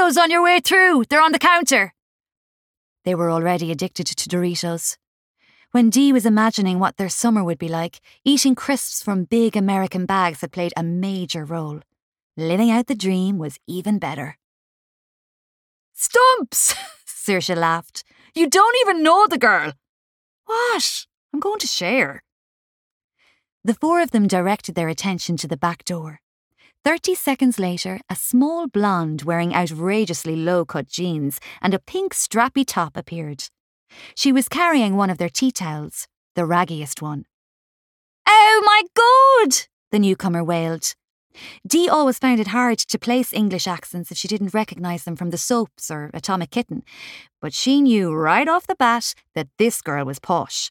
Doritos on your way through. They're on the counter. They were already addicted to Doritos. When Dee was imagining what their summer would be like, eating crisps from big American bags had played a major role. Living out the dream was even better. Stumps! Saoirse laughed. You don't even know the girl. What? I'm going to share. The four of them directed their attention to the back door. 30 seconds later, a small blonde wearing outrageously low-cut jeans and a pink strappy top appeared. She was carrying one of their tea towels, the raggiest one. Oh my God! The newcomer wailed. Dee always found it hard to place English accents if she didn't recognise them from the soaps or Atomic Kitten, but she knew right off the bat that this girl was posh.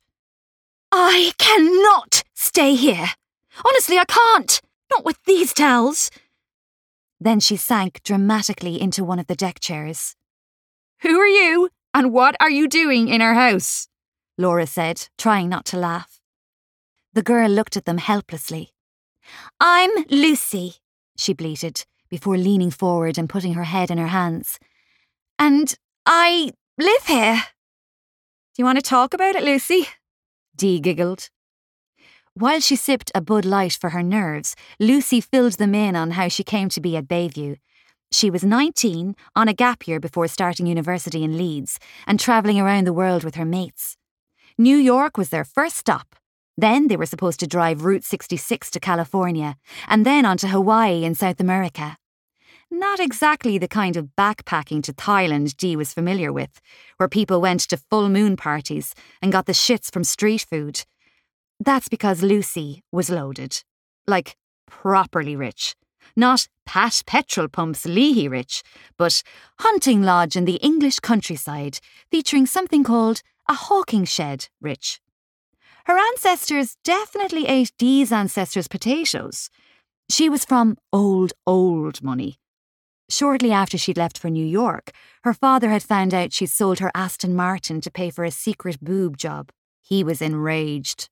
I cannot stay here. Honestly, I can't. Not with these towels. Then she sank dramatically into one of the deck chairs. Who are you, and what are you doing in our house? Laura said, trying not to laugh. The girl looked at them helplessly. I'm Lucy, she bleated, before leaning forward and putting her head in her hands. And I live here. Do you want to talk about it, Lucy? Dee giggled. While she sipped a Bud Light for her nerves, Lucy filled them in on how she came to be at Bayview. She was 19, on a gap year before starting university in Leeds, and travelling around the world with her mates. New York was their first stop. Then they were supposed to drive Route 66 to California, and then on to Hawaii in South America. Not exactly the kind of backpacking to Thailand Dee was familiar with, where people went to full moon parties and got the shits from street food. That's because Lucy was loaded. Like, properly rich. Not Pat Petrol Pump's Leahy rich, but hunting lodge in the English countryside, featuring something called a hawking shed rich. Her ancestors definitely ate Dee's ancestors' potatoes. She was from old money. Shortly after she'd left for New York, her father had found out she'd sold her Aston Martin to pay for a secret boob job. He was enraged.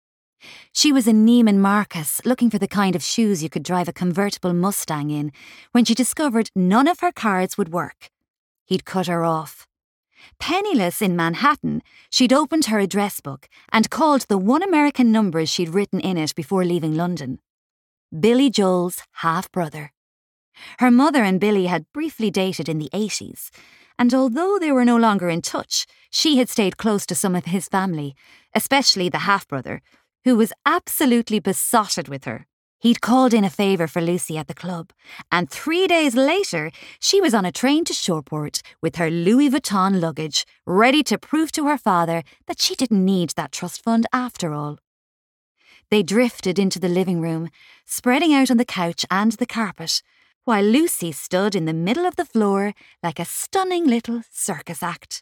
She was in Neiman Marcus looking for the kind of shoes you could drive a convertible Mustang in when she discovered none of her cards would work. He'd cut her off. Penniless in Manhattan, she'd opened her address book and called the one American numbers she'd written in it before leaving London. Billy Joel's half-brother. Her mother and Billy had briefly dated in the 80s, and although they were no longer in touch, she had stayed close to some of his family, especially the half-brother, who was absolutely besotted with her. He'd called in a favour for Lucy at the club, and 3 days later, she was on a train to Shoreport with her Louis Vuitton luggage, ready to prove to her father that she didn't need that trust fund after all. They drifted into the living room, spreading out on the couch and the carpet, while Lucy stood in the middle of the floor like a stunning little circus act.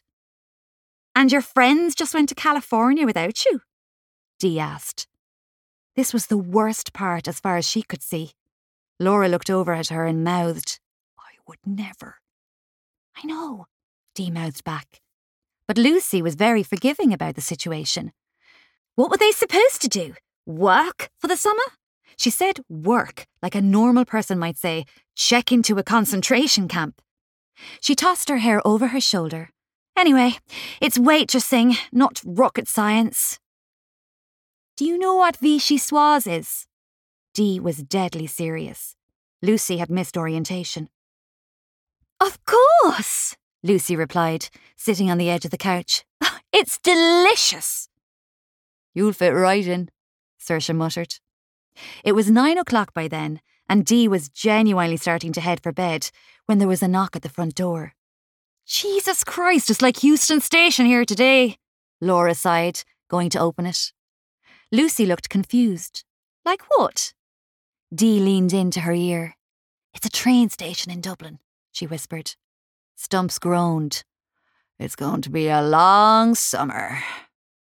And your friends just went to California without you? Dee asked. This was the worst part as far as she could see. Laura looked over at her and mouthed, I would never. I know, Dee mouthed back. But Lucy was very forgiving about the situation. What were they supposed to do? Work for the summer? She said work, like a normal person might say, check into a concentration camp. She tossed her hair over her shoulder. Anyway, it's waitressing, not rocket science. Do you know what Vichy Soise is? Dee was deadly serious. Lucy had missed orientation. Of course, Lucy replied, sitting on the edge of the couch. It's delicious. You'll fit right in, Saoirse muttered. It was 9 o'clock by then, and Dee was genuinely starting to head for bed when there was a knock at the front door. Jesus Christ, it's like Euston Station here today, Laura sighed, going to open it. Lucy looked confused. Like what? Dee leaned into her ear. It's a train station in Dublin, she whispered. Stumps groaned. It's going to be a long summer.